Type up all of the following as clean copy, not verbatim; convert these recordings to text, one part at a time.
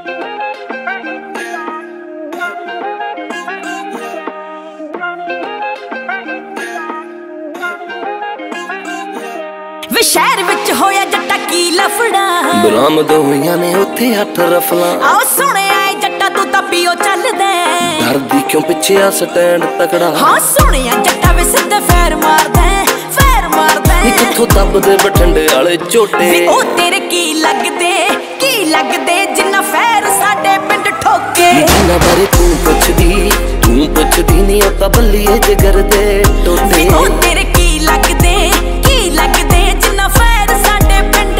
शहर विच होया जट्टा की लफड़ा बरामद होईयां ने उत्थे 8 रफलां आओ सुनिया जट्टा तू तां पियो चलदे डरदी क्यों पिछे आ स्टैंड तकड़ा हाँ सुनिया जट्टा वे सिद्धे फैर मारदे किथों दबदे बठंडे वाले झोटे ओ तेरे की लगदे जिन्ना फैर साडे पिंड ठोके जिन्ना बारे तू पुछदी नी ओ तां बल्लीए जिगर दे टोटे ओ तेरे की लगदे जिन्ना फैर साडे पिंड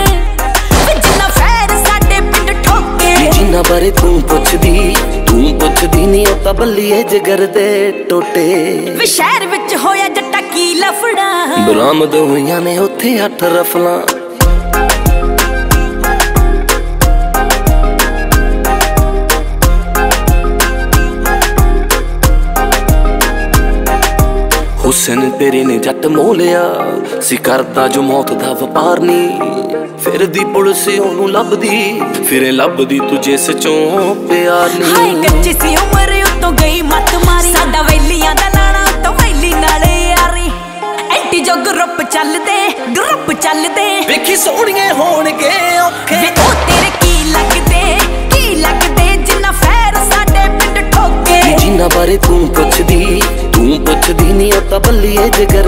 ठोके जिन्ना बारे तू पुछदी नी ओ तां बल्लीए जिगर दे टोटे वे शहर विच होया जट्टा की लफड़ा बरामद होईयां ने उत्थे 8 रफलां हुसन तेरे ने जट मोलिया सी करदा जो मौत दा वपार नी फिर दी पुलिस ओनू लभदी तुझे सचों प्यार नी हाय कच्ची सी उम्र उतों गई मत मारी साडा वैलियां दा लाना तो वैली नाले यारी एंटी जो ग्रुप चलदे वेखी सोहणिए होणगे औखे वे ओ तेरे की लगदे जिन्ना फैर साडे पिंड ठोके जिन्ना बारे तू पुछदी नी ओ तां बल्लीए जिगर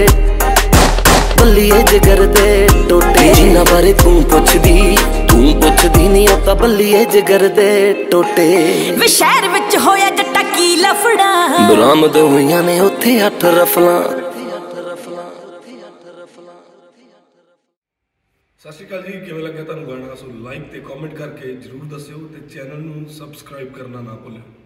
दे टोटे जिन्ना बारे तू पुछदी नी ओ तां बल्लीए जिगर दे टोटे वे शहर विच होया जट्टा की लफड़ा बरामद होईयां ने उत्थे 8 रफलां सत श्री अकाल जी किवें लग्या तुहानूं गाना सो लाइक ते कमेंट करके जरूर दस्सिओ ते चैनल नूं सबसक्राइब करना ना भुल्लिओ।